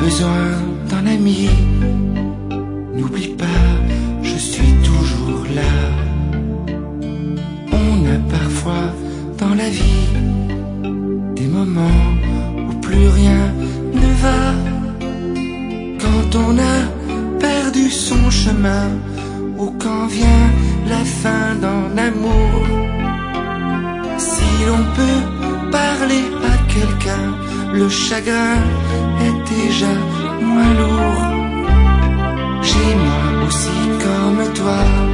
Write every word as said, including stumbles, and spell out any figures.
besoin d'un ami, n'oublie pas, je suis toujours là. On a parfois dans la vie des moments où plus rien ne va. Quand on a perdu son chemin, ou quand vient la fin d'un amour. Si l'on peut parler à quelqu'un, le chagrin est déjà moins lourd. J'ai moi aussi comme toi